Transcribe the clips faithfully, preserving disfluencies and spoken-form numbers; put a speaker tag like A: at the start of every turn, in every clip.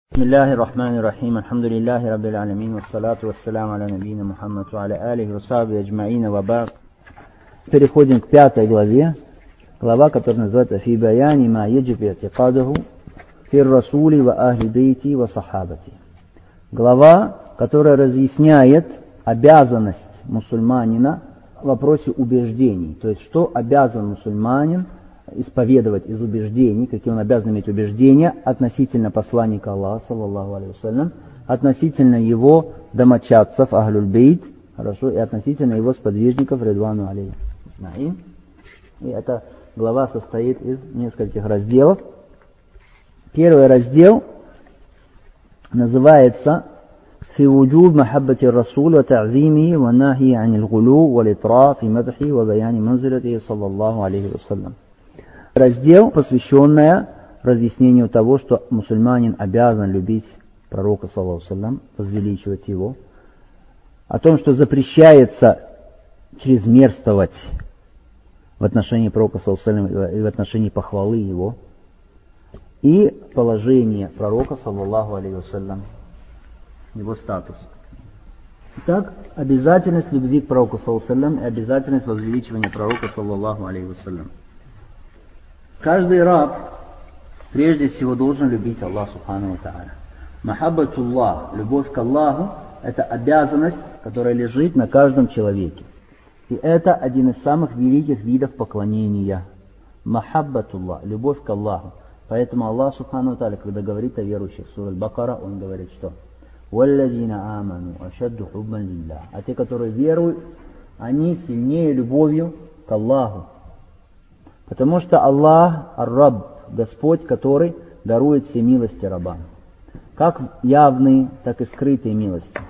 A: بسم الله الرحمن الرحيم الحمد لله رب العالمين والصلاة والسلام على نبينا Мухаммад وعلى آله وصحبه أجمعين وبعد. Переходим к пятой главе, глава, которая называется «Фи баяни ма яджиб и'тикадуху фи расули ва ахли бейти ва сахабати». Глава, которая разъясняет обязанность мусульманина в вопросе убеждений, то есть что обязан мусульманин исповедовать из убеждений, какие он обязан иметь убеждения относительно посланника Аллаха, саллаллаху алейхи вассалям, относительно его домочадцев, ахлюль бейт, хорошо, и относительно его сподвижников, ридвану алейхи. И эта глава состоит из нескольких разделов. Первый раздел называется «Фи вуджуб махаббати расуль ва та'зимихи ва нахи анил гулу ва литра фи мадхи ва баяни манзилати саллаллаху алейхи вассалям». Раздел, посвященный разъяснению того, что мусульманин обязан любить пророка, саллаллаху алейхи ва саллям, возвеличивать его, о том, что запрещается чрезмерствовать в отношении пророка, саллаллаху алейхи ва саллям, и в отношении похвалы его, и положение пророка, саллаллаху алейхи ва саллям, его статус. Итак, обязательность любви к пророку, саллаллаху алейхи ва саллям, и обязательность возвеличивания пророка, саллаллаху алейхи ва саллям. Каждый раб прежде всего должен любить Аллаха субхану ва тааля. Махаббатуллах, любовь к Аллаху, это обязанность, которая лежит на каждом человеке. И это один из самых великих видов поклонения. Махаббатуллах, любовь к Аллаху. Поэтому Аллах субхану ва тааля, когда говорит о верующих, сура Аль-Бакара, он говорит, что «Валладзина аману ашадду хуббан лиллах». А те, которые веруют, они сильнее любовью к Аллаху. Потому что Аллах ар-Рабб, Господь, который дарует все милости рабам. Как явные, так и скрытые милости.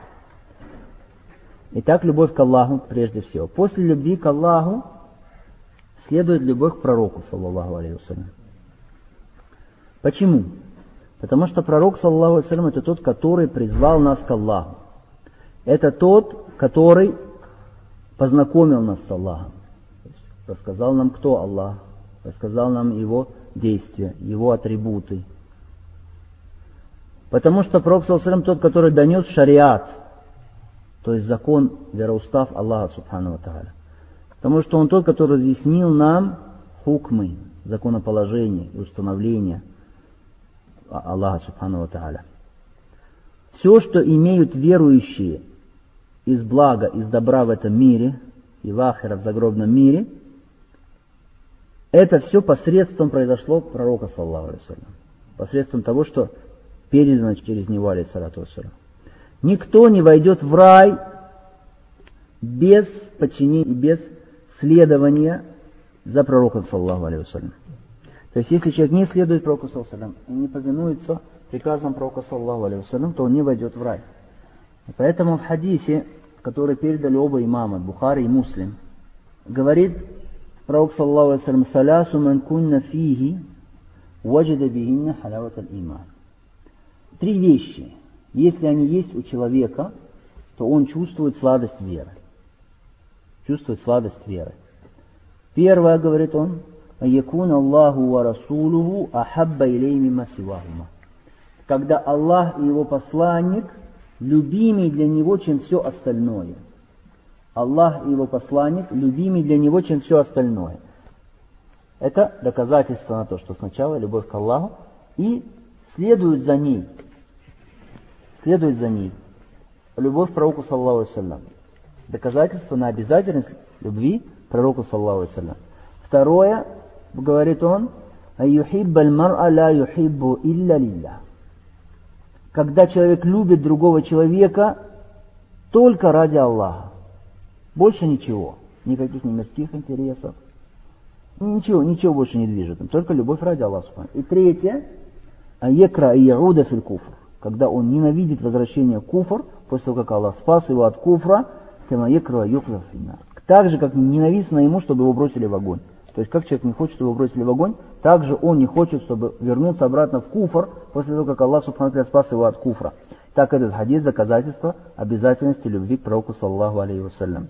A: Итак, любовь к Аллаху прежде всего. После любви к Аллаху следует любовь к пророку, саллаллаху алейхи ва саллям. Почему? Потому что пророк, саллаллаху алейхи ва саллям, это тот, который призвал нас к Аллаху. Это тот, который познакомил нас с Аллахом. Рассказал нам, кто Аллах. Рассказал нам его действия, его атрибуты. Потому что пророк, саллаллаху алейхи ва саллям, тот, который донес шариат, то есть закон, вероустав Аллаха субхану ва тааля. Потому что он тот, который разъяснил нам хукмы, законоположения и установления Аллаха субхану ва тааля. Все, что имеют верующие из блага, из добра в этом мире, и в ахира, в загробном мире, это все посредством произошло пророка, саллаллаху алейхи ва саллям. Посредством того, что передано через него, алейхиссалату вассалям. Никто не войдет в рай без подчинения, без следования за пророком, саллаллаху алейхи ва саллям. То есть, если человек не следует пророку, саллаллаху алейхи ва саллям, и не повинуется приказам пророка, саллаллаху алейхи ва саллям, то он не войдет в рай. И поэтому в хадисе, который передали оба имама, Бухари и Муслим, говорит пророк, саллаллаху алейхи ва саллям, «Салясу ман кунна фихи, ваджада бихинна халават аль-иман». Три вещи. Если они есть у человека, то он чувствует сладость веры. Чувствует сладость веры. Первое, говорит он, «Якун Аллаху ва расулуху ахабба илей мимма сивахума». Когда Аллах и его посланник любимый для него, чем все остальное. Аллах и его посланник любимый для него, чем все остальное. Это доказательство на то, что сначала любовь к Аллаху и следует за ней. Следует за ней любовь к пророку, саллаллаху алейхи ва саллям. Доказательство на обязательность любви к пророку, саллаллаху алейхи ва саллям. Второе, говорит он, «Юхиббаль мар'а ла юхиббу илля лиллах». Когда человек любит другого человека только ради Аллаха. Больше ничего. Никаких ни мирских интересов. Ничего, ничего больше не движет им. Только любовь ради Аллаха. И третье, «Якра и яуда фил куфр». Когда он ненавидит возвращение в куфр, после того, как Аллах спас его от куфра, так же, как ненавистно ему, чтобы его бросили в огонь. То есть, как человек не хочет, чтобы его бросили в огонь, так же он не хочет, чтобы вернуться обратно в куфр, после того, как Аллах субхану ва тааля спас его от куфра. Так этот хадис доказательство обязательности любви к пророку, саллаллаху алейхи ва саллям.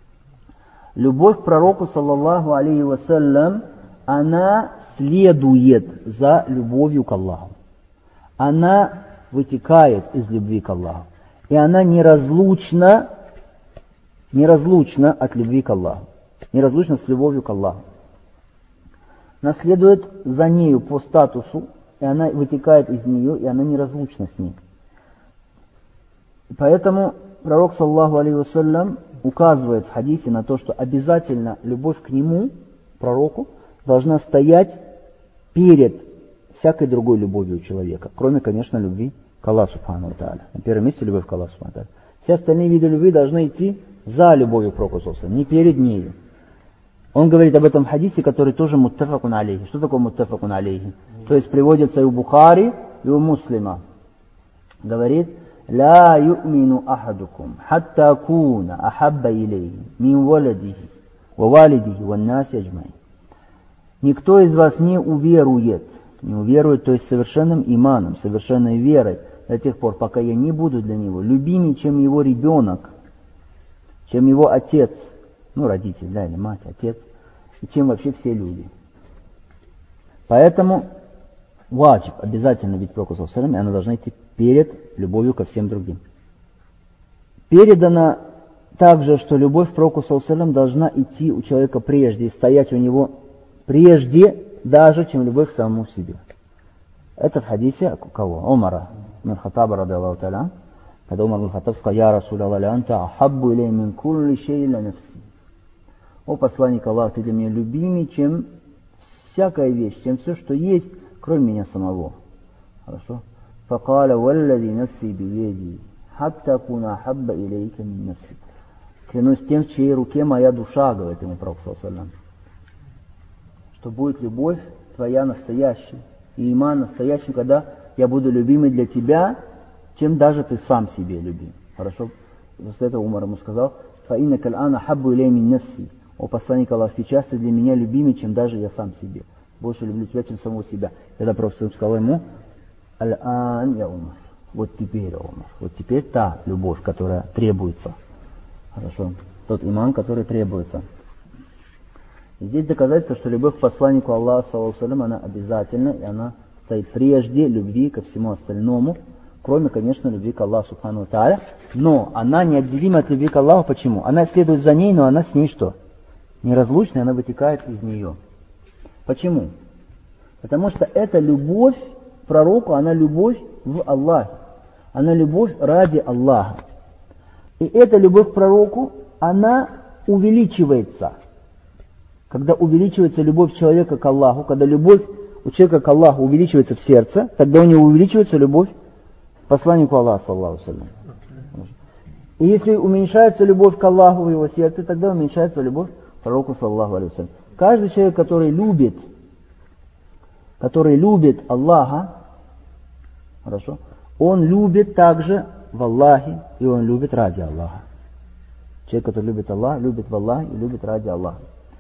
A: Любовь к пророку, саллаллаху алейхи ва саллям, она следует за любовью к Аллаху. Она вытекает из любви к Аллаху. И она неразлучна, неразлучна от любви к Аллаху. Неразлучна с любовью к Аллаху. Она следует за нею по статусу, и она вытекает из нее, и она неразлучна с ней. Поэтому пророк, саллаллаху алейхи вассалям, указывает в хадисе на то, что обязательно любовь к нему, пророку, должна стоять перед всякой другой любовью человека, кроме, конечно, любви к Аллаху субхану ва тааля. На первом месте любовь к Аллаху субхану ва тааля. Все остальные виды любви должны идти за любовью к пророку, не перед нею. Он говорит об этом в хадисе, который тоже муттафакун алейхи. Что такое муттафакун алейхи? То есть приводится и у Бухари, и у Муслима. Говорит: لا يؤمن أحدكم حتى أكون أحب إليه من ولده ووالده والناس أجمعين. Никто из вас не уверует, не уверует, то есть совершенным иманом, совершенной верой, до тех пор, пока я не буду для него любимее, чем его ребенок, чем его отец, ну родитель, да, или мать, отец, и чем вообще все люди. Поэтому ваджиб, обязательно ведь пророку саллаллаху алейхи ва саллям, и она должна идти перед любовью ко всем другим. Передано также, что любовь к пророку саллаллаху алейхи ва саллям должна идти у человека прежде и стоять у него прежде, даже чем любовь к самому себе. Это в хадисе кого? Умара ибн Хаттаба радиаллаху та'аля, когда Умар ибн Хаттаб сказал: «Я Расулаллах, ля анта ахаббу илей мин кулли шей ля нафси». О посланник Аллаха, ты для меня любимее, чем всякая вещь, чем все, что есть, кроме меня самого. Хорошо? فقال والذي نفسي بيدي حتى أكون أحب إليك من نفسك. Клянусь тем, в чьей руке моя душа, говорит ему пророк саллаллаху алейхи ва саллям, что будет любовь твоя настоящая, и иман настоящим, когда я буду любимый для тебя, чем даже ты сам себе любим. Хорошо? После этого Умар ему сказал: فإنك الآن أحب إلي من نفسي. О посланник Аллаха, сейчас ты для меня любимый, чем даже я сам себе. Больше люблю тебя, чем самого себя. Когда пророк сказал ему: Аль-ан я Умар. Вот теперь, Умар. Вот теперь та любовь, которая требуется. Хорошо. Тот иман, который требуется. И здесь доказательство, что любовь к посланнику Аллаха, саллаллаху алейхи ва саллям, она обязательна, и она стоит прежде любви ко всему остальному, кроме, конечно, любви к Аллаху субхану ва тааля. Но она неотделима от любви к Аллаху. Почему? Она следует за ней, но она с ней что? Неразлучная, она вытекает из нее. Почему? Потому что эта любовь пророку, она любовь в Аллахе. Она любовь ради Аллаха. И эта любовь к пророку, она увеличивается. Когда увеличивается любовь человека к Аллаху, когда любовь у человека к Аллаху увеличивается в сердце, тогда у него увеличивается любовь к посланнику Аллаха, саллаллаху алейхи ва саллям. И если уменьшается любовь к Аллаху в его сердце, тогда уменьшается любовь к пророку, саллаллаху алейхи ва саллям. Каждый человек, который любит который любит Аллаха, хорошо, он любит также в Аллахе, и он любит ради Аллаха. Человек, который любит Аллаха, любит в Аллахе и любит ради Аллаха.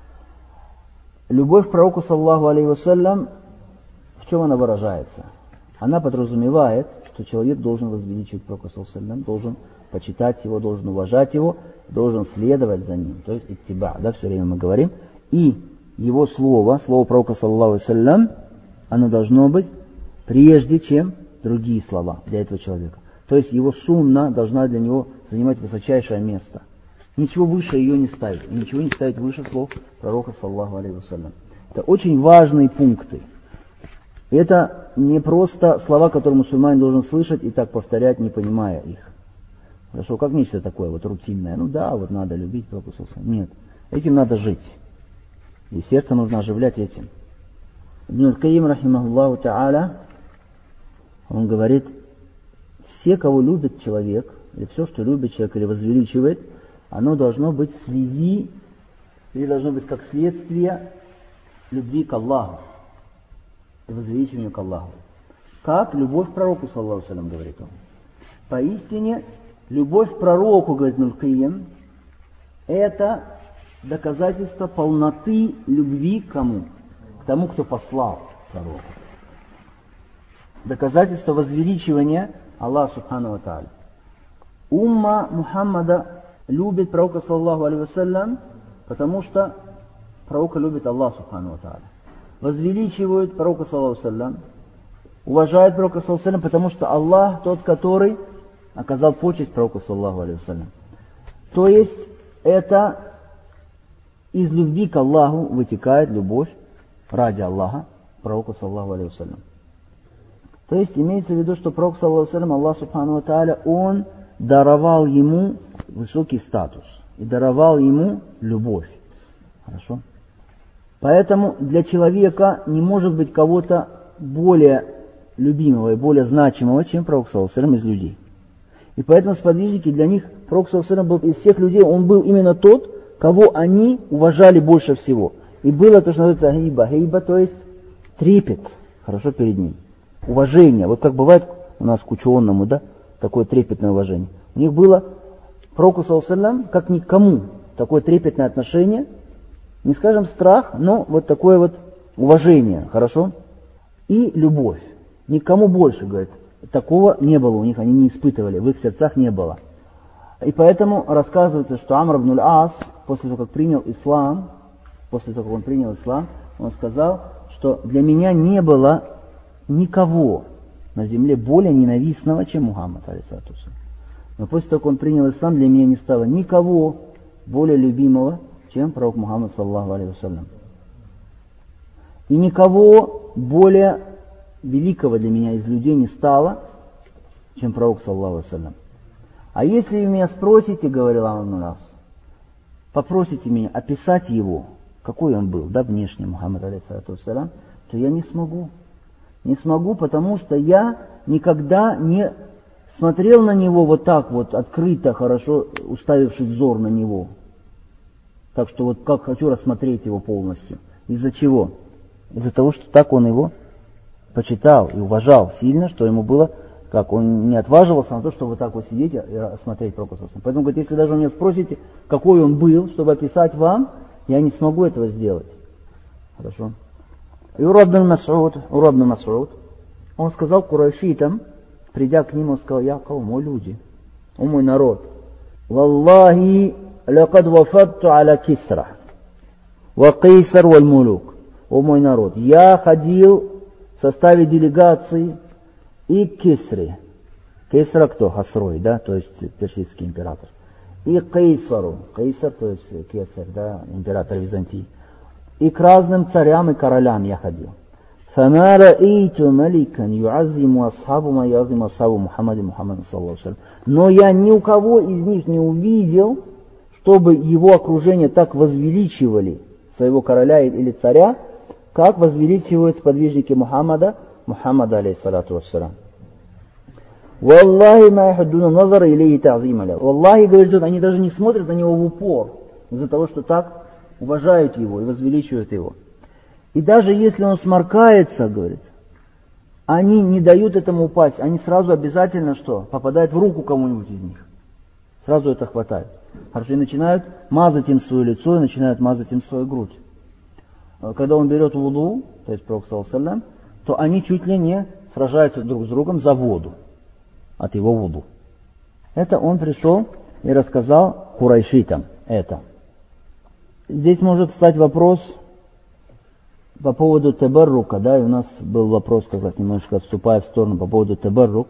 A: Любовь к пророку, саллаллаху алейхи ва саллям, в чем она выражается? Она подразумевает, что человек должен возвеличивать пророка, саллаллаху алейхи ва саллям, должен почитать его, должен уважать его, должен следовать за ним. То есть иттиба, да, все время мы говорим. И его слово, слово пророка, саллаллаху алейхи ва саллям, оно должно быть прежде, чем другие слова для этого человека. То есть его сунна должна для него занимать высочайшее место. Ничего выше ее не ставить. И ничего не ставить выше слов пророка, саллаллаху алейхи ва саллям. Это очень важные пункты. Это не просто слова, которые мусульманин должен слышать и так повторять, не понимая их. Хорошо, как нечто такое вот рутинное. Ну да, вот надо любить пророка, саллаллаху алейхи ва саллям. Нет, этим надо жить. И сердце нужно оживлять этим. Ибн аль-Кайим, рахимахуллаху та'аля, он говорит: все, кого любит человек, или все, что любит человек, или возвеличивает, оно должно быть в связи, или должно быть как следствие любви к Аллаху, и возвеличиванию к Аллаху. Как любовь к пророку, саллаллаху алейхи ва саллям, говорит он. Поистине, любовь к пророку, говорит Ибн аль-Кайим, это доказательство полноты любви к кому? К тому, кто послал пророка. Доказательство возвеличивания Аллаха субхану ва тааля. Умма Мухаммада любит пророка, саллаллаху алейхи ва саллям, потому что пророка любит Аллах субхану ва тааля. Возвеличивают пророка, саллаллаху алейхи ва саллям, уважают пророка, саллаллаху алейхи ва саллям, потому что Аллах тот, который оказал почесть пророку, саллаллаху алейхи ва саллям. То есть это из любви к Аллаху вытекает любовь ради Аллаха пророку, саллаллаху алейхи ва саллям. То есть имеется в виду, что пророк, саллаллаху алейхи ва саллям, Аллах субхану ва тааля, он даровал ему высокий статус и даровал ему любовь. Хорошо? Поэтому для человека не может быть кого-то более любимого и более значимого, чем пророк, саллаллаху алейхи ва саллям, из людей. И поэтому сподвижники, для них пророк, саллаллаху алейхи ва саллям, был из всех людей, он был именно тот, кого они уважали больше всего. И было то, что называется гейба. Гейба, то есть трепет, хорошо, перед ним. Уважение. Вот как бывает у нас к ученому, да, такое трепетное уважение. У них было к пророку, саллаллаху алейхи ва саллям, как ни к кому, такое трепетное отношение, не скажем страх, но вот такое вот уважение, хорошо, и любовь. Никому больше, говорит, такого не было у них, они не испытывали, в их сердцах не было. И поэтому рассказывается, что Амр ибн аль-Ас, после того, как принял ислам, после того, как он принял ислам, он сказал, что для меня не было никого на земле более ненавистного, чем Мухаммад, алейхиссалату вассалям. Но после того, как он принял ислам, для меня не стало никого более любимого, чем пророк Мухаммад, саллаллаху алейхи вассалям. И никого более великого для меня из людей не стало, чем пророк, саллаллаху алейхи вассалям. А если вы меня спросите, говорил Амр ибн аль-Ас, попросите меня описать его, какой он был, да, внешне, Мухаммад, алейхиссалату вассалям, то я не смогу. Не смогу, потому что я никогда не смотрел на него вот так вот, открыто, хорошо, уставивший взор на него. Так что вот как хочу рассмотреть его полностью. Из-за чего? Из-за того, что так он его почитал и уважал сильно, что ему было, как он не отваживался на то, чтобы вот так вот сидеть и рассмотреть пророка. Поэтому, говорит, если даже вы меня спросите, какой он был, чтобы описать вам, я не смогу этого сделать. Хорошо? И Урва ибн Мас'уд, Урва ибн Мас'уд, он сказал курайшитам, придя к ним, он сказал: я каум, о люди, о мой народ, валлахи лакад вафадту аля Кисра, ва Кайсар валь мулук, о мой народ, я ходил в составе делегации и к Кисре. Кисра кто? Хасрой, да, то есть персидский император. И Кайсару, Кайсар, то есть Кесар, да, император Византии. И к разным царям и королям я ходил. فَمَا رَأَيْتُ مَلِكًا يُعَزِّمُ أَصْحَابُ مَا يَعْزِمُ أَصْحَابُ مُحَمَّدٍ مُحَمَّدٍ صلى الله عليه وسلم. Но я ни у кого из них не увидел, чтобы его окружение так возвеличивали своего короля или царя, как возвеличивают сподвижники Мухаммада, Мухаммада, алейхиссалату вассалям. «Валлахи ма яхуддуна назара илейхи та'зима ля». Валлахи, говорит, они даже не смотрят на него в упор, из-за того, что так уважают его и возвеличивают его. И даже если он сморкается, говорит, они не дают этому упасть, они сразу обязательно что? Попадают в руку кому-нибудь из них. Сразу это хватает. Хорошо, и начинают мазать им свое лицо, и начинают мазать им свою грудь. Когда он берет вуду, то есть пророк, саллаллаху алейхи ва саллям, то они чуть ли не сражаются друг с другом за воду от его вуду. Это он пришел и рассказал курайшитам это. Здесь может встать вопрос по поводу табаррука, да, и у нас был вопрос, как раз немножко отступая в сторону, по поводу табаррук,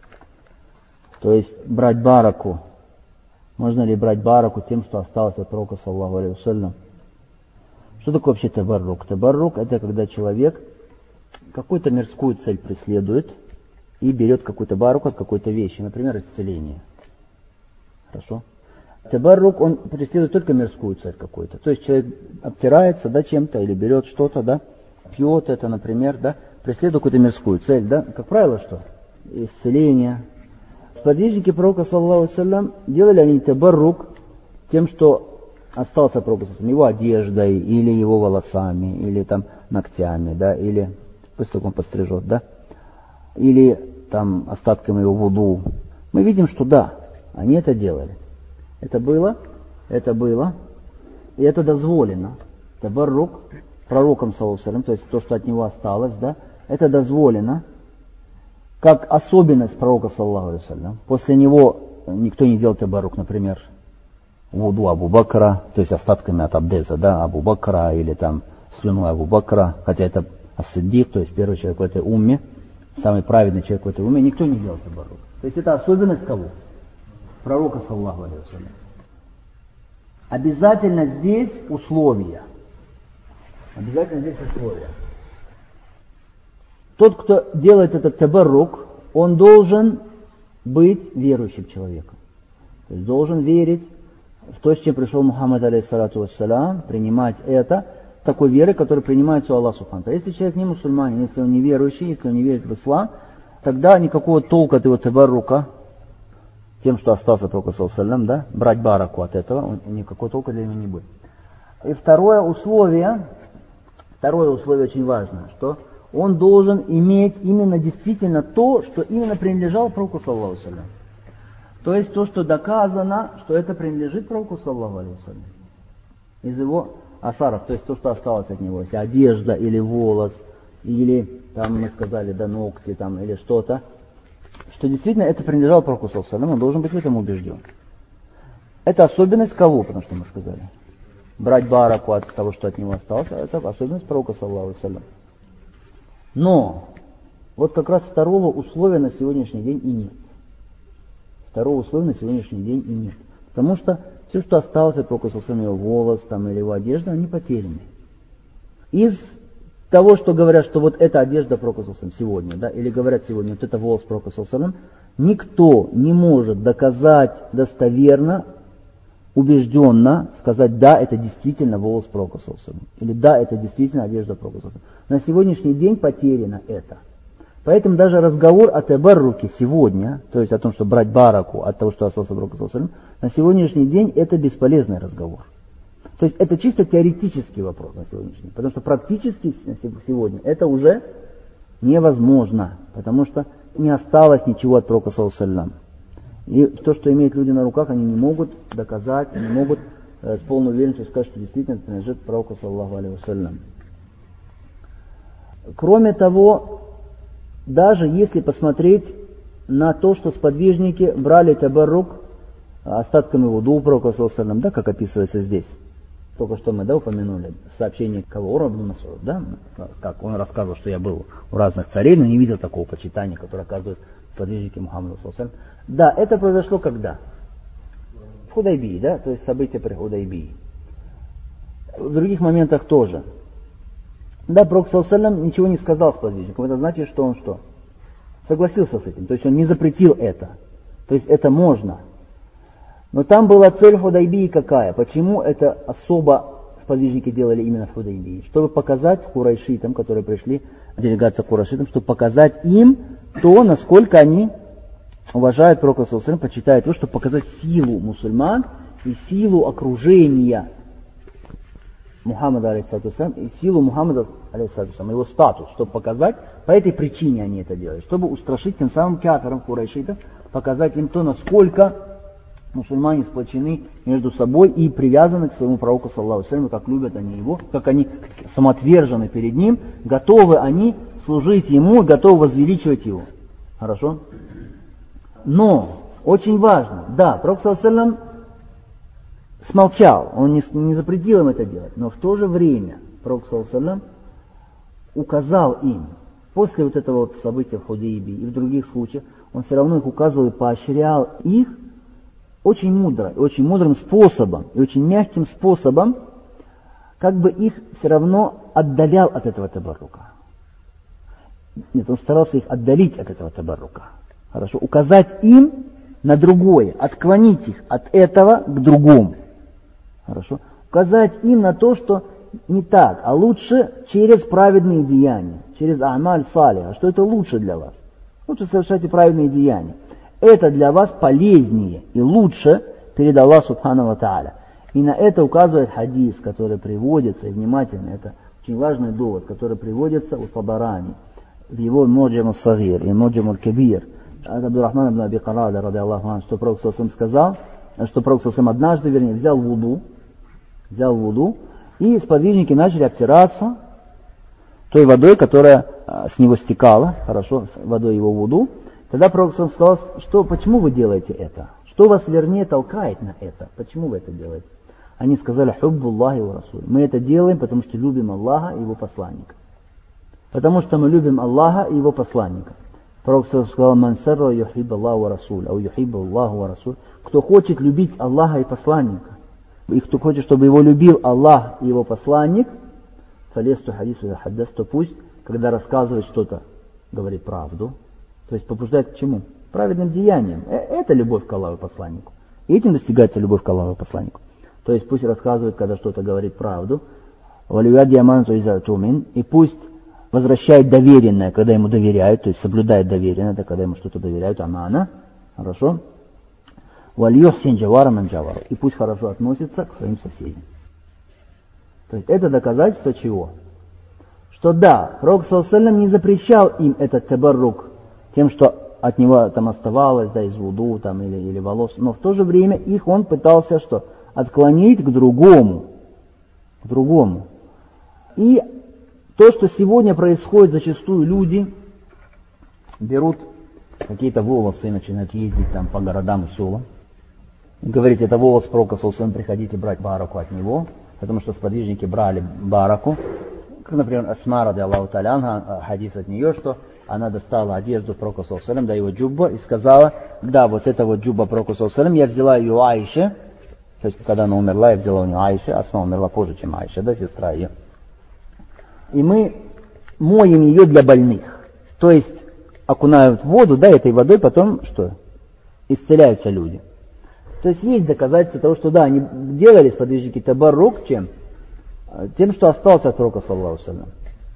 A: то есть брать бараку. Можно ли брать бараку тем, что осталось от пророка, саллаллаху алейхи ва саллям? Что такое вообще табаррук? Табаррук — это когда человек какую-то мирскую цель преследует и берет какую-то бараку от какой-то вещи, например, исцеление. Хорошо? Табаррук, он преследует только мирскую цель какую-то. То есть человек обтирается, да, чем-то, или берет что-то, да, пьет это, например, да, преследует какую-то мирскую цель, да. Как правило, что? Исцеление. Сподвижники пророка, саллаллаху алейхи ва саллям, делали они табаррук тем, что остался от пророка, его одеждой, или его волосами, или там ногтями, да, или после того, как он пострижет, да, или там остатками его вуду. Мы видим, что да, они это делали. Это было, это было, и это дозволено. Табаррук пророком, саллаллаху алейхи ва саллям, то есть то, что от него осталось, да, это дозволено, как особенность пророка, саллаллаху алейхи ва саллям. После него никто не делал табаррук, например, вуду Абу Бакра, то есть остатками от абдеза, да, Абу Бакра, или там слюной Абу Бакра, хотя это ас-Сиддик, то есть первый человек в этой умме, самый праведный человек в этом уме, никто не делал табарук. То есть это особенность кого? Пророка, саллаллаху алейхи ва саллям. Обязательно здесь условия. Обязательно здесь условия. Тот, кто делает этот табарук, он должен быть верующим человеком. То есть должен верить в то, с чем пришел Мухаммад, алейхиссалату вассалям, принимать это, такой веры, которая принимается у Аллаха субхану ва тааля. Если человек не мусульманин, если он не верующий, если он не верит в ислам, тогда никакого толка от его табарука, тем, что остался только саллаллаху, да, брать бараку от этого, никакого толка для него не будет. И второе условие, второе условие очень важно, что он должен иметь именно действительно то, что именно принадлежало пророку, саллаллаху алейхи ва саллям. То есть то, что доказано, что это принадлежит пророку, саллаллаху алейхи ва саллям. Из его асаров, то есть то, что осталось от него, если одежда или волос, или, там мы сказали, да, ногти, там, или что-то, что действительно это принадлежало пророку, саллаллаху алейхи ва саллям, он должен быть в этом убежден. Это особенность кого, потому что мы сказали? Брать бараку от того, что от него осталось, это особенность пророка, саллаллаху алейхи ва саллям. Но вот как раз второго условия на сегодняшний день и нет. Второго условия на сегодняшний день и нет. Потому что все, что осталось от пророка, саллаллаху алейхи ва саллям, его волос там, или его одежда, они потеряны. Из того, что говорят, что вот эта одежда пророка, саллаллаху алейхи ва саллям, сегодня, да, или говорят сегодня, вот это волос пророка, саллаллаху алейхи ва саллям, никто не может доказать достоверно, убежденно сказать, да, это действительно волос пророка, саллаллаху алейхи ва саллям, или да, это действительно одежда пророка, саллаллаху алейхи ва саллям. На сегодняшний день потеряно это. Поэтому даже разговор о табарруке сегодня, то есть о том, что брать бараку от того, что остался пророка, саллаллаху алейхи ва саллям, на сегодняшний день это бесполезный разговор. То есть это чисто теоретический вопрос на сегодняшний день, потому что практически сегодня это уже невозможно, потому что не осталось ничего от пророка, саллаллаху алейхи ва саллям. И то, что имеют люди на руках, они не могут доказать, не могут э, с полной уверенностью сказать, что действительно принадлежит пророку, саллаллаху алейхи ва саллям. Кроме того, даже если посмотреть на то, что сподвижники брали табарук остатками вуду пророка, саллаллаху алейхи ва саллям, да, как описывается здесь. Только что мы, да, упомянули в сообщении кого? Урва ибн Мас'уд, да, как он рассказывал, что я был у разных царей, но не видел такого почитания, которое оказывают сподвижники Мухаммада, саллаллаху алейхи ва саллям. Да, это произошло когда? В Худайбии, да, то есть события при Худайбии. В других моментах тоже. Да, пророк, саллаллаху алейхи ва саллям, ничего не сказал сподвижникам, это значит, что он что? Согласился с этим, то есть он не запретил это, то есть это можно. Но там была цель Худайбии какая? Почему это особо сподвижники делали именно в Худайбии? Чтобы показать курайшитам, которые пришли, делегация курайшитам, чтобы показать им то, насколько они уважают пророка, саллаллаху алейхи ва саллям, почитают его, чтобы показать силу мусульман и силу окружения Мухаммада, алейхиссалату вассалям, и силу Мухаммада, алейхиссалату вассалям, его статус, чтобы показать, по этой причине они это делают, чтобы устрашить тем самым кафирам курайшитов, показать им то, насколько мусульмане сплочены между собой и привязаны к своему пророку, саллаллаху алейхи ва саллям, как любят они его, как они самоотвержены перед ним, готовы они служить ему, готовы возвеличивать его. Хорошо? Но, очень важно, да, пророк, саллаллаху алейхи ва саллям, смолчал, он не, не запретил им это делать, но в то же время пророк, саллаллаху алейхи ва саллям, указал им, после вот этого вот события в Худайбии и в других случаях, он все равно их указывал и поощрял их очень мудро, очень мудрым способом и очень мягким способом, как бы их все равно отдалял от этого табарука. Нет, он старался их отдалить от этого табарука. Хорошо, указать им на другое, отклонить их от этого к другому. Хорошо, указать им на то, что не так, а лучше через праведные деяния, через амаль салиха, что это лучше для вас. Лучше совершайте праведные деяния. Это для вас полезнее и лучше перед Аллахом субхану ва тааля. И на это указывает хадис, который приводится, и внимательно, это очень важный довод, который приводится у Табарани, в его Муджам ас-Сагир и Муджам аль-Кабир. От Абдурахмана ибн Аби Карада, ради Аллаху ан, что пророк саллаллаху алейхи ва саллям сказал, что пророк саллаллаху алейхи ва саллям однажды, вернее, взял вуду, взял вуду, и сподвижники начали обтираться той водой, которая с него стекала, хорошо, водой его вуду. Тогда пророк сказал, что почему вы делаете это? Что вас вернее толкает на это? Почему вы это делаете? Они сказали, хуббуллахи ва расуль. Мы это делаем, потому что любим Аллаха и его посланника. Потому что мы любим Аллаха и его посланника. Пророк сказал: «Ман сарра юхиббу Аллаху ва расуль, ау юхиббу Аллаху ва расуль». Кто хочет любить Аллаха и посланника, и кто хочет, чтобы его любил Аллах и его посланник, фалесту хадису хаддас, то пусть, когда рассказывает что-то, говорит правду. То есть побуждает к чему? Праведным деяниям. Это любовь к Аллаху и посланнику. И этим достигается любовь к Аллаху и посланнику. То есть пусть рассказывает, когда что-то говорит правду. И пусть возвращает доверенное, когда ему доверяют, то есть соблюдает доверенное, да, когда ему что-то доверяют, амана. Хорошо? И пусть хорошо относится к своим соседям. То есть это доказательство чего? Что да, Пророк саллаллаху алейхи ва саллям не запрещал им этот табаррук тем, что от него там оставалось, да, из вуду там, или, или волос, но в то же время их он пытался что? Отклонить к другому. К другому. И то, что сегодня происходит, зачастую люди берут какие-то волосы и начинают ездить там по городам и селам. И говорить, это волос Пророка саллаллаху алейхи ва саллям, приходите брать бараку от него, потому что сподвижники брали бараку. Как, например, Асма ради Аллаху та'аля анха, хадис от нее, что она достала одежду Пророка саллаллаху алейхи ва саллям, да, его джубба, и сказала: да, вот это вот джубба Пророка саллаллаху алейхи ва саллям, я взяла ее у Аиши. То есть, когда она умерла, я взяла у нее Аиши, Асма умерла позже, чем Аиша, да, сестра ее. И мы моем ее для больных. То есть, окунают в воду, да, этой водой потом, что? Исцеляются люди. То есть, есть доказательства того, что, да, они делали сподвижники табаррук, чем? Тем, что остался от Пророка саллаллаху алейхи ва саллям.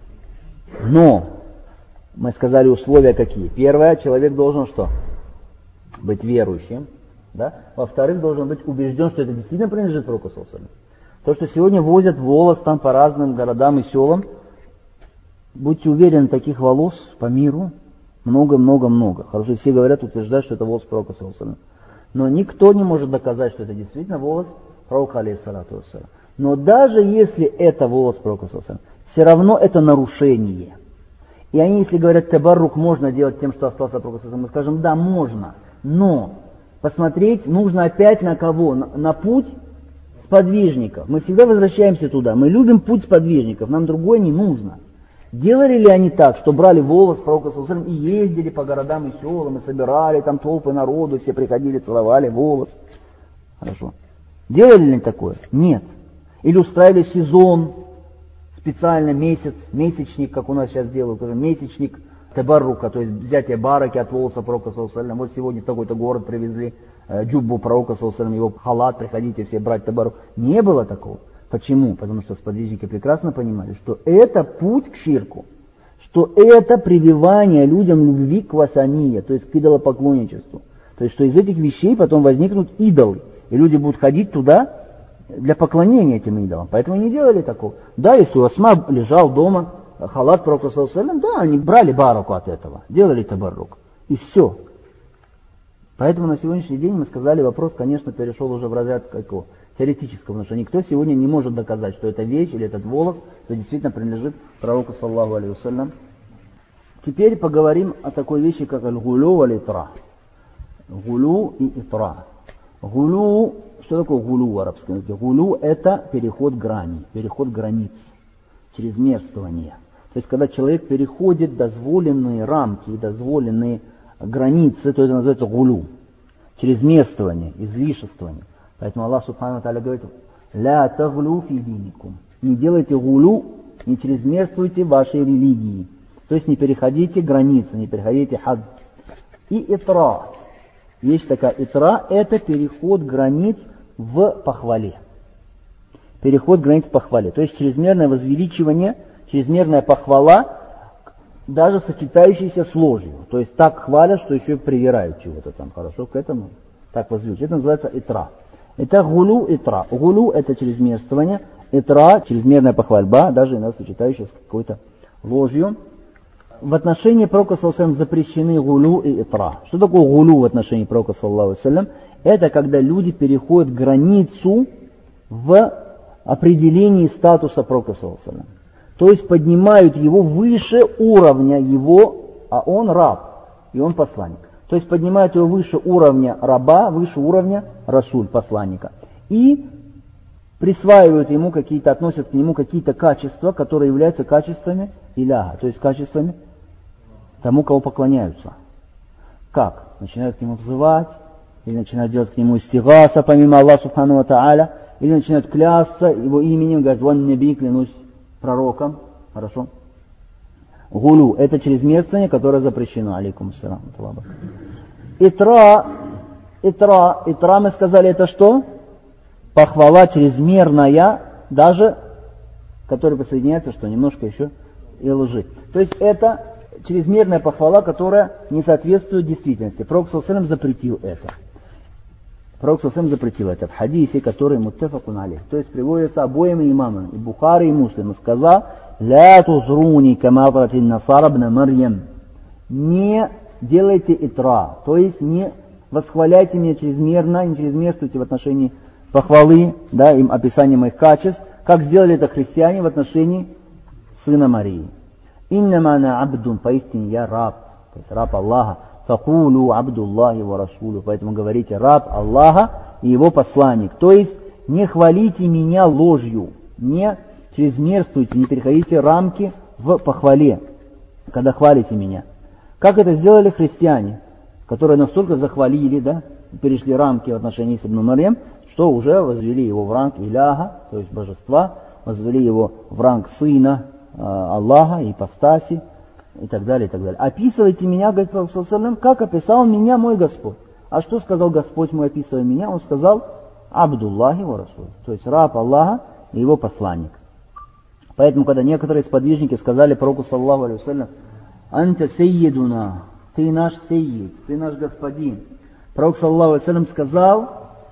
A: Но, мы сказали условия какие. Первое, человек должен что? Быть верующим. Да? Во-вторых, должен быть убежден, что это действительно принадлежит Пророку саллаллаху алейхи ва саллям. То, что сегодня возят волос там по разным городам и селам, будьте уверены, таких волос по миру много-много-много. Хорошо, все говорят, утверждают, что это волос Пророка саллаллаху алейхи ва саллям. Но никто не может доказать, что это действительно волос Пророка алейхиссалату вассалям. Но даже если это волос Пророка саллаллаху алейхи ва саллям, все равно это нарушение. И они, если говорят, табаррук можно делать тем, что остался от Пророка саллаллаху алейхи ва саллям, мы скажем, да, можно. Но посмотреть нужно опять на кого? На, на путь сподвижников. Мы всегда возвращаемся туда. Мы любим путь сподвижников, нам другое не нужно. Делали ли они так, что брали волос Пророка саллаллаху алейхи ва саллям и ездили по городам и селам, и собирали там толпы народу, все приходили, целовали волос? Хорошо. Делали ли они такое? Нет. Или устраивали сезон, специально месяц, месячник, как у нас сейчас делают, уже месячник табаррука, то есть взятие бараки от волоса Пророка саллаллаху алейхи ва саллям. Вот сегодня в такой-то город привезли э, джуббу Пророка саллаллаху алейхи ва саллям, его халат, приходите все брать табаррук. Не было такого. Почему? Потому что сподвижники прекрасно понимали, что это путь к ширку, что это прививание людям любви к васания, то есть к идолопоклонничеству. То есть, что из этих вещей потом возникнут идолы, и люди будут ходить туда для поклонения этим идолам. Поэтому не делали такого. Да, если у Асма лежал дома халат Пророка саллаллаху алейхи ва саллям, да, они брали бараку от этого, делали табаррук. И все. Поэтому на сегодняшний день мы сказали, вопрос, конечно, перешел уже в разряд какого? Теоретического, потому что никто сегодня не может доказать, что эта вещь или этот волос, что действительно принадлежит Пророку саллаллаху алейхи ва саллям. Теперь поговорим о такой вещи, как аль-гулю валь-итра. Гулю и итра. Гулю, что такое гулю в арабском языке? Гулю — это переход грани, переход границ, чрезмерствование. То есть, когда человек переходит дозволенные рамки, дозволенные границы, то это называется гулю, чрезмерствование, излишествование. Поэтому Аллах Субхану ва Тааля говорит: «Ля тагулю фи диникум». Не делайте гулю, не чрезмерствуйте вашей религии. То есть не переходите границы, не переходите хад. И итра. Есть такая итра, это переход границ в похвале. Переход границ в похвале. То есть чрезмерное возвеличивание, чрезмерная похвала, даже сочетающаяся с ложью. То есть так хвалят, что еще и привирают чего-то там. Хорошо к этому. Так возвеличивают. Это называется итра. Это гулю итра. Гулю — это чрезмерствование. Итра — чрезмерная похвальба, даже иногда сочетающаяся с какой-то ложью. В отношении Пророка саллаллаху алейхи ва саллям запрещены гулю и итра. Что такое гулю в отношении Пророка саллаллаху алейхи ва саллям? Это когда люди переходят границу в определении статуса Пророка саллаллаху алейхи ва саллям. То есть поднимают его выше уровня его, а он раб, и он посланник. То есть поднимают его выше уровня раба, выше уровня расуль, посланника. И присваивают ему какие-то, относят к нему какие-то качества, которые являются качествами иляха, то есть качествами тому, кого поклоняются. Как? Начинают к нему взывать, или начинают делать к нему истигаса, помимо Аллаха Субхану ва Тааля, или начинают клясться его именем, говорят, вон неби, клянусь пророком. Хорошо? Гулю – это чрезмерствование, которое запрещено. Алейкум ассалам. Итра, итра, итра, мы сказали, это что? Похвала чрезмерная, даже, которая присоединяется, что немножко еще и лжи. То есть это чрезмерная похвала, которая не соответствует действительности. Пророк саллаллаху алейхи ва саллям запретил это. Пророк саллаллаху алейхи ва саллям запретил это в хадисе, который муттафакун алейх. То есть приводится обоими имамами, и Бухари, и Муслим, сказал, «Ля тузруни каматрати насара бна Марьям». Не делайте итра, то есть не восхваляйте меня чрезмерно, не чрезмерствуйте в отношении похвалы, да, им описания моих качеств, как сделали это христиане в отношении сына Марии. «Иннама ана абдун», поистине я раб, то есть раб Аллаха. «Факулу абдуллахи ва расулу», поэтому говорите раб Аллаха и его посланник. То есть не хвалите меня ложью, не чрезмерствуйте, не переходите рамки в похвале, когда хвалите меня. Как это сделали христиане, которые настолько захвалили, да, перешли рамки в отношении с Ибн Марьям, что уже возвели его в ранг Иляха, то есть божества, возвели его в ранг сына э, Аллаха, ипостаси и так далее, и так далее. Описывайте меня, говорит Пророк саллаллаху алейхи ва саллям, как описал меня мой Господь. А что сказал Господь мой, описывая меня? Он сказал Абдуллахи ва Расул, то есть раб Аллаха и его посланник. Поэтому, когда некоторые сподвижники сказали Пророку саллаллаху алейхи ва саллям, «Анта сейедуна», ты наш сейед, ты наш господин. Пророк саллаллаху алейхи ва саллям сказал,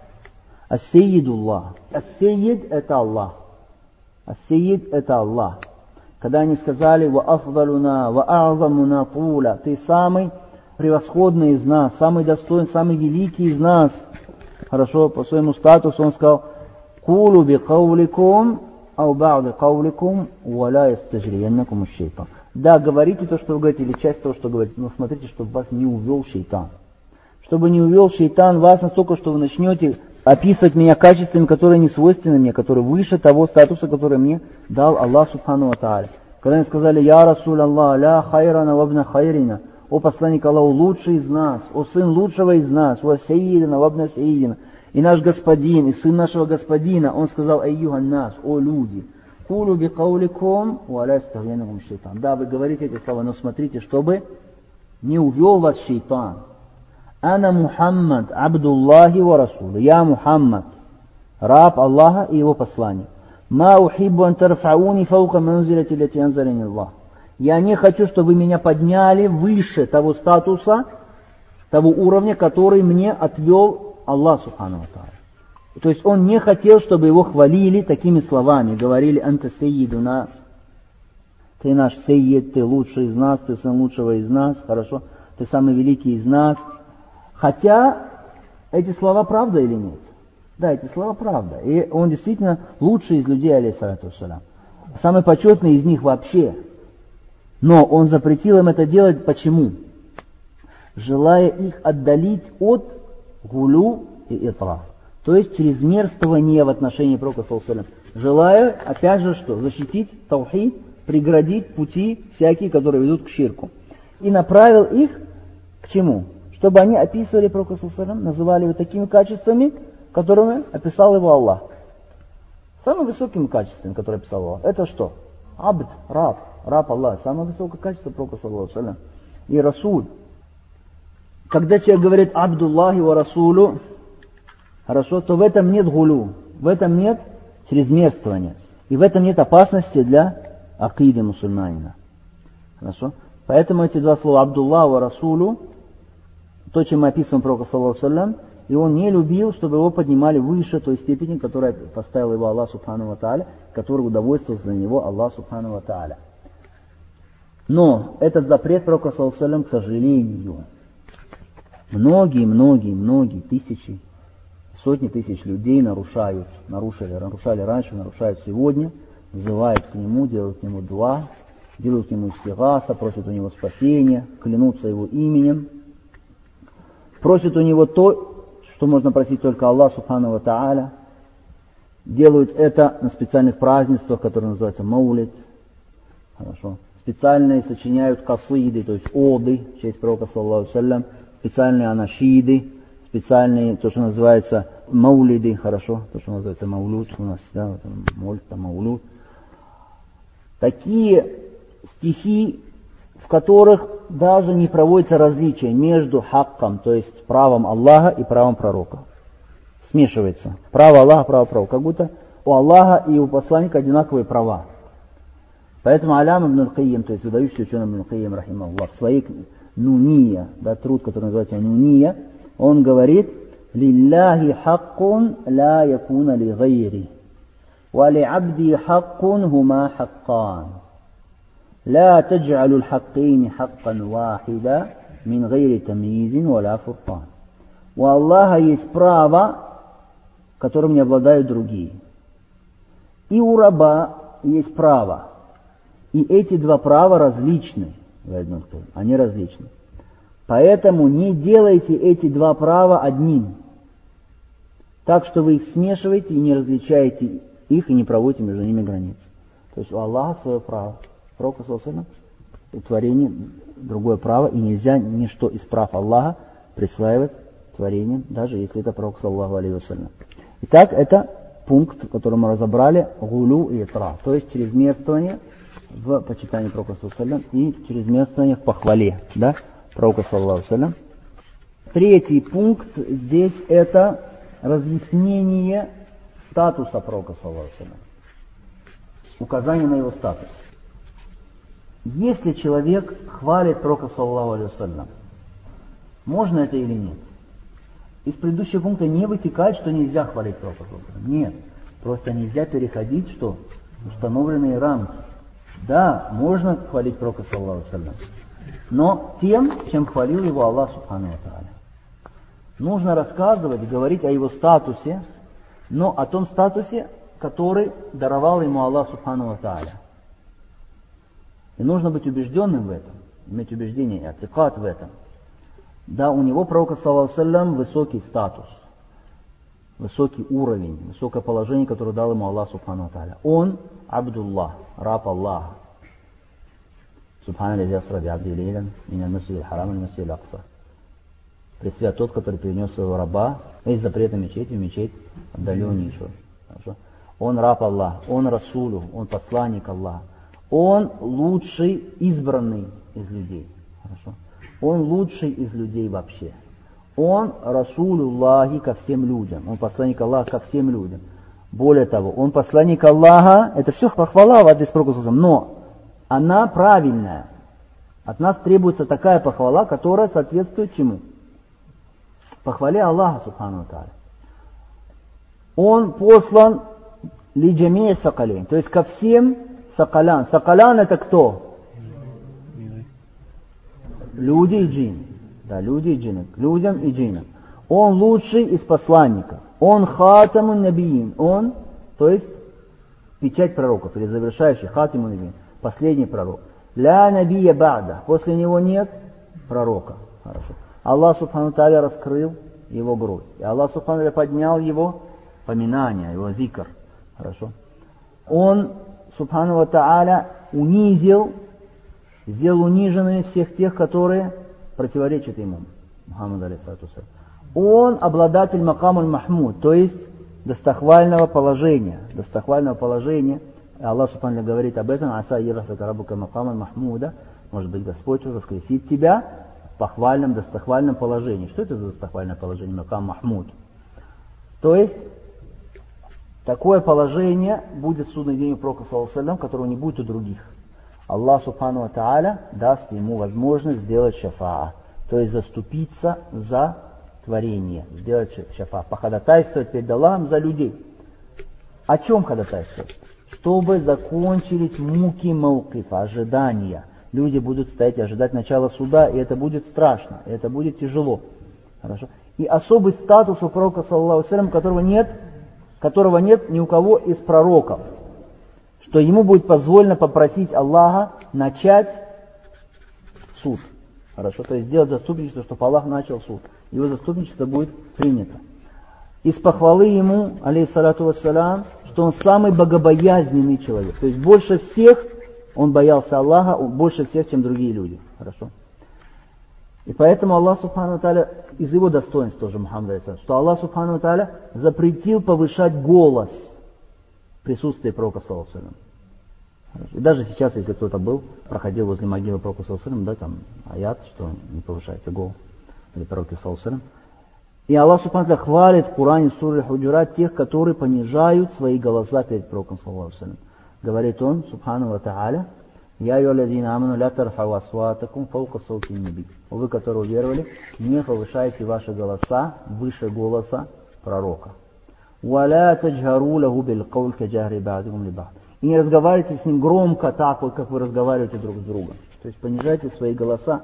A: «Ас-сейедуллах». Ас-сейед – это Аллах. Ас-сейед – это Аллах. Когда они сказали, «Ва афдалуна, ва а'замуна куля», ты самый превосходный из нас, самый достойный, самый великий из нас. Хорошо, по своему статусу он сказал, «Кулу би кауликум, ау ба'ди кауликум, ва ла ястажрияннакум аш-шейтан». Да, говорите то, что вы говорите, или часть того, что говорите, но смотрите, чтобы вас не увел шейтан. Чтобы не увел шейтан вас настолько, что вы начнете описывать меня качествами, которые не свойственны мне, которые выше того статуса, который мне дал Аллах Субхану ва Тааля. Когда они сказали, «Я Расуль Аллах, ля хайрана вабна хайрина», «О посланник Аллаху, лучший из нас, о сын лучшего из нас, «Ва сейидина вабна сейидина», и наш господин, и сын нашего господина», он сказал, «Айюхан нас, о люди». «Кулу би кауликум, ва ля ястагьянакум шейтан». Да, вы говорите эти слова, но смотрите, чтобы не увел вас шейтан. «Ана Мухаммад, Абдуллахи ва Расулу». Я Мухаммад, раб Аллаха и его посланник. «Ма ухиббу ан тарфауни фаука манзилати лати анзалани Аллах». Я не хочу, чтобы вы меня подняли выше того статуса, того уровня, который мне отвел Аллах Субхану ва Тааля. То есть он не хотел, чтобы его хвалили такими словами, говорили «Анта сейидуна», ты наш сейид, ты лучший из нас, ты сын лучшего из нас, хорошо, ты самый великий из нас. Хотя эти слова правда или нет? Да, эти слова правда. И он действительно лучший из людей, алейхиссалату вассалям. Самый почетный из них вообще. Но он запретил им это делать. Почему? Желая их отдалить от гулю и итра. То есть чрезмерствование в отношении Пророка саллаллаху алейхи ва саллям. Желая, опять же, что? Защитить таухид, преградить пути всякие, которые ведут к ширку. И направил их к чему? Чтобы они описывали Пророка саллаллаху алейхи ва саллям, называли его такими качествами, которыми описал его Аллах. Самыми высокими качествами, которые описал Аллах. Это что? Абд, раб, раб Аллах. Самое высокое качество Пророка саллаллаху алейхи ва саллям. И Расуль. Когда человек говорит Абдуллахи ва Расулу, хорошо, то в этом нет гулю, в этом нет чрезмерствования. И в этом нет опасности для акиды мусульманина. Хорошо? Поэтому эти два слова Абдуллах ва Расулу, то, чем мы описываем Пророка саллаллаху алейхи ва саллям, и он не любил, чтобы его поднимали выше той степени, которая поставил его Аллах Субхану ва Тааля, который удовольствовался для него Аллах Субхану ва Тааля. Но этот запрет Пророка саллаллаху алейхи ва саллям, к сожалению, многие, многие, многие тысячи, сотни тысяч людей нарушают, нарушили, нарушали раньше, нарушают сегодня, взывают к нему, делают к нему дуа, делают к нему истигаса, просят у него спасения, клянутся его именем, просят у него то, что можно просить только Аллах Субхану ва Тааля, делают это на специальных празднествах, которые называются маулид, хорошо, специальные сочиняют касиды, то есть оды в честь Пророка саллаллаху алейхи ва саллям, специальные анашиды, специальные, то, что называется маулиды, хорошо, то, что называется маулуд у нас, да, вот, моль, там, маулуд. Такие стихи, в которых даже не проводится различие между хакком, то есть правом Аллаха и правом пророка. Смешивается. Право Аллаха, право пророка. Как будто у Аллаха и у посланника одинаковые права. Поэтому Алям ибн аль-Кайим, то есть выдающий ученый ибн аль-Кайим, рахимахуллах, в своей Нуния, да, труд, который называется Нуния, он говорит: «Лилляхи хаккун ла якуна ли гайри, ва ли абди хаккун хума хаккан, ла тадж'алу л-хаккейни хаккан вахида, мин гайри тамизин ва ла фуркан». У Аллаха есть право, которым не обладают другие. И у раба есть право. И эти два права различны. Они различны. Поэтому не делайте эти два права одним. Так что вы их смешиваете и не различаете их и не проводите между ними границы. То есть у Аллаха свое право. Пророк у творения другое право. И нельзя ничто из прав Аллаха присваивать творением, даже если это пророк саллаллаху алейхи вассалям. Итак, это пункт, который мы разобрали, гулю и итра, то есть чрезмерствование в почитании пророка саллаллаху алейхи вассалям и чрезмерствование в похвале, да, пророка саллаллаху алейхи вассалям. Третий пункт здесь это разъяснение статуса пророка саллаллаху алейхи вассалям, указание на его статус. Если человек хвалит пророка саллаллаху алейхи вассалям, можно это или нет? Из предыдущего пункта не вытекает, что нельзя хвалить пророка саллаллаху алейхи вассалям. Нет, просто нельзя переходить, что установленные рамки. Да, можно хвалить пророка саллаллаху алейхи вассалям, но тем, чем хвалил его Аллах субхану ва тааля. Нужно рассказывать, говорить о его статусе, но о том статусе, который даровал ему Аллах субхану ва тааля. И нужно быть убежденным в этом, иметь убеждение и атикат в этом. Да, у него, пророка саллаллаху алейхи вассалям, высокий статус, высокий уровень, высокое положение, которое дал ему Аллах субхану ва тааля. Он Абдуллах, раб Аллаха. Субхана лази асра би абди лейлан мин аль-масджид аль-харам аль-масджид аль-акса. Пресвят тот, который перенес своего раба из запрета мечети в мечеть отдаленнейшую. Он раб Аллаха, он Расулю, он посланник Аллаха. Он лучший избранный из людей. Хорошо? Он лучший из людей вообще. Он Расулюллахи ко всем людям. Он посланник Аллаха ко всем людям. Более того, он посланник Аллаха. Это все похвала в адрес пророка, но она правильная. От нас требуется такая похвала, которая соответствует чему? Похвале Аллаха субхану ва тааля. Он послан лиджамии сакалейн, то есть ко всем сакалян. Сакалян это кто? Люди и джинны. Да, люди и джинны. К людям и джиннам. Он лучший из посланников. Он хатамун набиин. Он, то есть печать пророков, или завершающий хатамун набиин. Последний пророк. Ля набия ба'да. После него нет пророка. Хорошо. Аллах субхану тааля раскрыл его грудь. И Аллах субхану тааля поднял его поминание, его зикр. Хорошо. Он субхану ва тааля унизил, сделал униженными всех тех, которые противоречат ему. Мухаммад алейхиссалату вассалям. Он обладатель макам аль-махмуд, то есть достохвального положения. Достохвального положения. Аллах субхану говорит об этом: аса ирахака рабука макам аль-махмуда. Может быть, Господь воскресит тебя в похвальном, достохвальном положении. Что это за достохвальное положение? Макам махмуд. То есть такое положение будет в судный день у пророка саллаллаху алейхи ва саллям, которого не будет у других. Аллах субхану ва тааля даст ему возможность сделать шафаа, то есть заступиться за творение, сделать шафаа, походатайствовать перед Аллахом за людей. О чем ходатайствовать? Чтобы закончились муки маукифа, ожидания. Люди будут стоять и ожидать начала суда, и это будет страшно, и это будет тяжело. Хорошо? И особый статус у пророка, саллаллаху алейхи ва саллям, которого нет, которого нет ни у кого из пророков, что ему будет позволено попросить Аллаха начать суд. Хорошо, то есть сделать заступничество, чтобы Аллах начал суд. Его заступничество будет принято. Из похвалы ему, алейхиссалату вассалям, что он самый богобоязненный человек. То есть больше всех он боялся Аллаха, больше всех, чем другие люди. Хорошо. И поэтому Аллах Субхану ва Тааля, из его достоинств тоже Мухаммад, что Аллах Субхану ва Тааля запретил повышать голос в присутствии пророка саллаллаху алейхи ва саллям. И даже сейчас, если кто-то был, проходил возле могилы пророка саллаллаху алейхи ва саллям, да, там аят, что не повышайте голос, или пророка саллаллаху алейхи ва саллям. И Аллах Субхану ва Тааля хвалит в Коране суре Худжурат тех, которые понижают свои голоса перед пророком саллаллаху алейхи ва саллям. Говорит он, Субхану ва Тааля: «Я айюхаллазина аману ля тарфау асватакум фаука саути наби». Вы, которые уверовали, не повышайте ваши голоса выше голоса пророка. «Валя таджхару лаху билкауль каджахри ба'дикум ли ба'д». И не разговаривайте с ним громко, так вот, как вы разговариваете друг с другом. То есть понижайте свои голоса.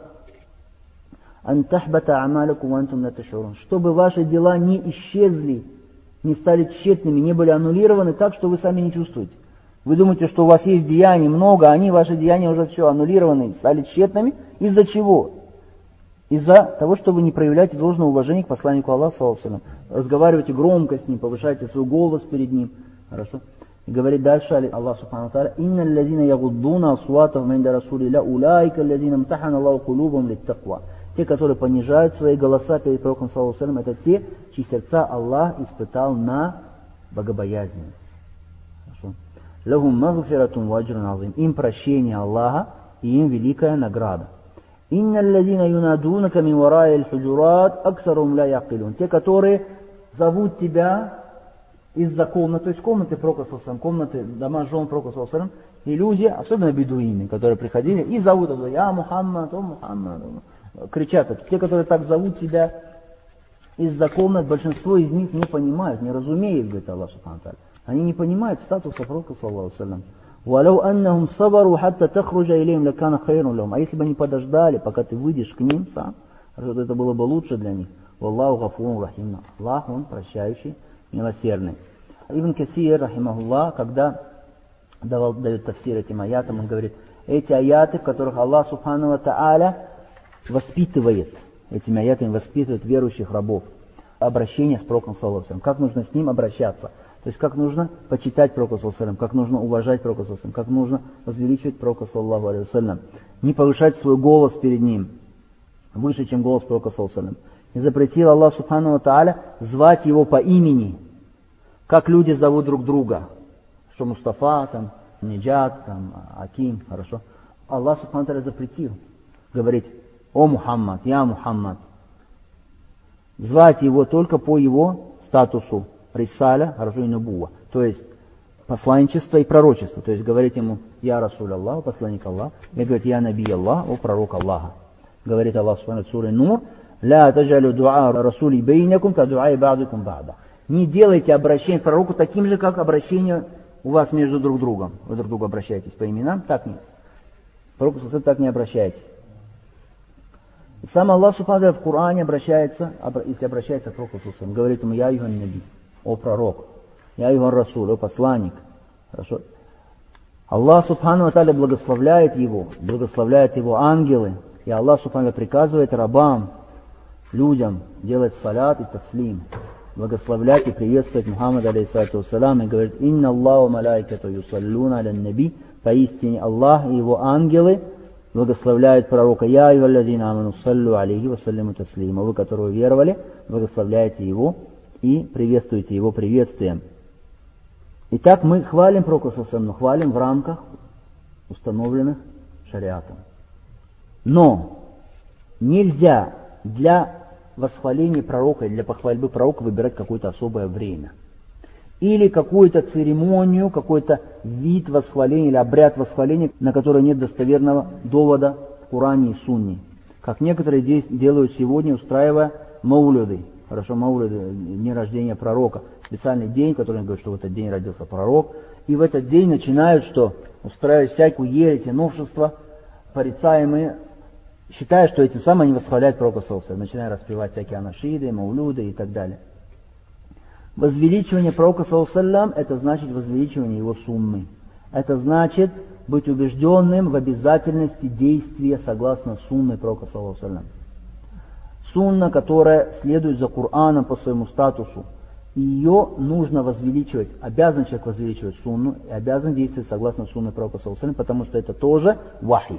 A: «Ан тахбата амалякум ва антум ла таш'урун». Чтобы ваши дела не исчезли, не стали тщетными, не были аннулированы так, что вы сами не чувствуете. Вы думаете, что у вас есть деяний много, а они, ваши деяния, уже все аннулированы, стали тщетными. Из-за чего? Из-за того, что вы не проявляете должного уважения к посланнику Аллаха, саллаллаху алейхи ва саллям. Разговаривайте громко с ним, повышайте свой голос перед ним. Хорошо? И говорит дальше Аллах Субхану ва Тааля: «Инна аллазина ягуддуна асватахум инда расулилля улайка аллазина имтахана Аллаху кулубахум литтаква». Те, которые понижают свои голоса перед пророком, саллаллаху алейхи ва саллям, это те, чьи сердца Аллах испытал на богобоязненность. Лахум магфиратун ва аджрун азим. Им прощение Аллаха и им великая награда. Инна аллазина юнадунака мин вараи аль-худжурат аксарум ля яқилун. Те, которые зовут тебя из-за комнаты, то есть комнаты пророка саллаллаху алейхи ва саллям, комнаты дома жен пророка саллаллаху алейхи ва саллям, и люди, особенно бедуины, которые приходили и зовут его: «Я Мухаммад, о Мухаммад», кричат. Те, которые так зовут тебя из-за комнат, большинство из них не понимают, не разумеют, говорит Аллах Субхану ва Тааля. Они не понимают статуса пророка, саллаллаху алейхи ва саллям. «Валау аннахум сабару хатта тахруджа илейхим лакана хайрун лахум». А если бы они подождали, пока ты выйдешь к ним сам, это было бы лучше для них. «Валлаху гафурун рахим». Аллах, он прощающий, милосердный. Ибн Касир, рахимахуллах, когда давал, дает тафсир этим аятам, он говорит: эти аяты, в которых Аллах Субхану ва Тааля воспитывает, этими аятами воспитывает верующих рабов, обращение с пророком, саллаллаху алейхи ва саллям, как нужно с ним обращаться. То есть как нужно почитать пророка, саллаллаху алейхи ва саллям, как нужно уважать пророка, саллаллаху алейхи ва саллям, как нужно возвеличивать пророка, саллаллаху алейхи ва саллям, не повышать свой голос перед ним выше, чем голос пророка, саллаллаху алейхи ва саллям. И запретил Аллах Субхану ва Тааля звать его по имени, как люди зовут друг друга, что Мустафа, там, Неджат, там, Аким, хорошо. Аллах Субхану ва Тааля запретил говорить: «О Мухаммад, я Мухаммад». Звать его только по его статусу рисаля, хорошо, и нубуа, то есть посланничество и пророчество. То есть говорить ему: «Я Расуль Аллах», посланник Аллаха, и говорит: «Я Наби Аллах», о пророк Аллаха. Говорит Аллах Субхану суре Нур: «Ля таджалю дуа расули бейнакум ка дуа ба'дикум ба'да». Не делайте обращение к пророку таким же, как обращение у вас между друг другом. Вы друг к другу обращаетесь по именам, так нет. Пророку так не обращайтесь. Сам Аллах Субхану в Коране обращается, если обращается к пророку, говорит ему: «Я Юхан Наби», о пророк, «Я Юхан Расул», о посланник. Хорошо. Аллах Субхану ва Тааля благословляет его, благословляет его ангелы, и Аллах Субхану приказывает рабам, людям делать салят и таслим, благословлять и приветствовать Мухаммада алейхиссалату вассалам, и говорит: «Инна Аллаху малайкату юсаллюна аля наби». Поистине Аллах и его ангелы благословляют пророка: «Я айюхаллазина аману саллю алейхи ва саллиму таслима». Вы, которые веровали, благословляете его и приветствуйте его приветствием. Итак, мы хвалим пророка, но хвалим в рамках, установленных шариатом. Но нельзя для восхваления пророка, для похвальбы пророка выбирать какое-то особое время. Или какую-то церемонию, какой-то вид восхваления или обряд восхваления, на который нет достоверного довода в Коране и Сунне. Как некоторые здесь делают сегодня, устраивая маулиды. Хорошо, маулиды, день рождения пророка. Специальный день, который говорит, что в этот день родился пророк. И в этот день начинают, что устраивать всякую ересь и новшества, порицаемые, считая, что этим самым они восхваляют пророка, саллаллаху алейхи ва саллям, начиная распевать всякие анашиды, маулюды и так далее. Возвеличивание пророка, саллаллаху алейхи ва саллям, это значит возвеличивание его сунны. Это значит быть убежденным в обязательности действия согласно сунны пророка, саллаллаху алейхи ва саллям. Сунна, которая следует за Кораном по своему статусу, ее нужно возвеличивать. Обязан человек возвеличивать сунну и обязан действовать согласно сунне пророка, саллаллаху алейхи ва саллям, потому что это тоже вахи.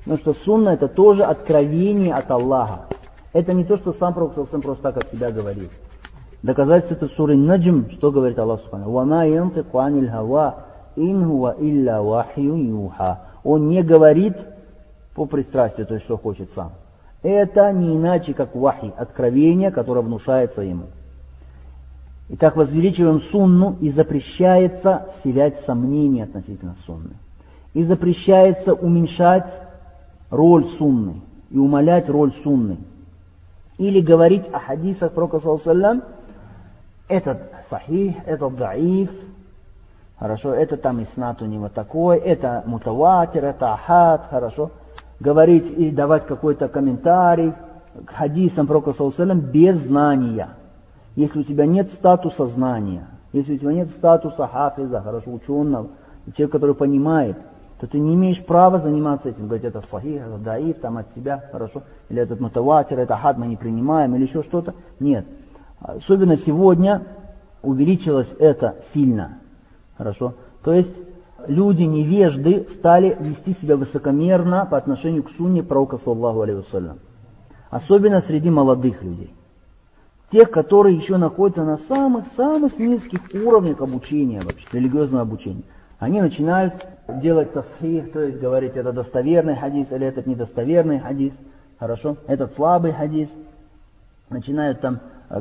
A: Потому что сунна это тоже откровение от Аллаха. Это не то, что сам Пророк просто так от себя говорит. Доказательство это в суре Наджм, что говорит Аллах Субхану. «Вама янтику аниль хава, ин хуа илля вахью юха». Он не говорит по пристрастию, то есть что хочет сам. Это не иначе, как вахи, откровение, которое внушается ему. Итак, возвеличиваем сунну, и запрещается вселять сомнения относительно сунны. И запрещается уменьшать роль сунны и умалять роль сунны. Или говорить о хадисах Пророка саллаллаху алейхи ва саллям, этот сахих, этот даиф, хорошо, это там иснат у него такой, это мутаватир, это ахад, хорошо. Говорить или давать какой-то комментарий к хадисам Пророка саллаллаху алейхи ва саллям без знания. Если у тебя нет статуса знания, если у тебя нет статуса хафиза, хорошо, ученого, человек, который понимает, то ты не имеешь права заниматься этим. Говорить, это сахих, это даиф, там от себя, хорошо, или этот мутаватир, это хад мы не принимаем, или еще что-то. Нет. Особенно сегодня увеличилось это сильно. Хорошо. То есть люди невежды стали вести себя высокомерно по отношению к сунне Пророка саллаллаху алейхи ва саллям. Особенно среди молодых людей. Тех, которые еще находятся на самых-самых низких уровнях обучения, вообще, религиозного обучения. Они начинают делать тасхих, то есть говорить, это достоверный хадис или этот недостоверный хадис. Хорошо, этот слабый хадис. Начинают там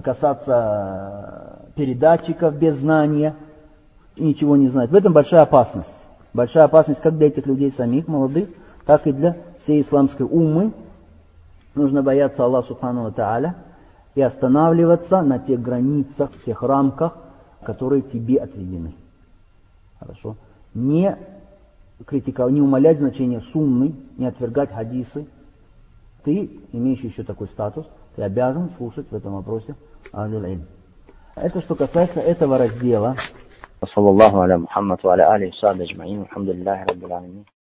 A: касаться передатчиков без знания. И ничего не знают. В этом большая опасность. Большая опасность как для этих людей самих, молодых, так и для всей исламской уммы. Нужно бояться Аллаха субхану ва тааля и останавливаться на тех границах, тех рамках, которые тебе отведены. Хорошо. Не критиковать, не умалять значение сунны, не отвергать хадисы. Ты, имеющий еще такой статус, ты обязан слушать в этом вопросе ахль илм. Это что касается этого раздела.
B: وصلى الله على محمد وعلى آله وصحبه أجمعين والحمد لله رب العالمين.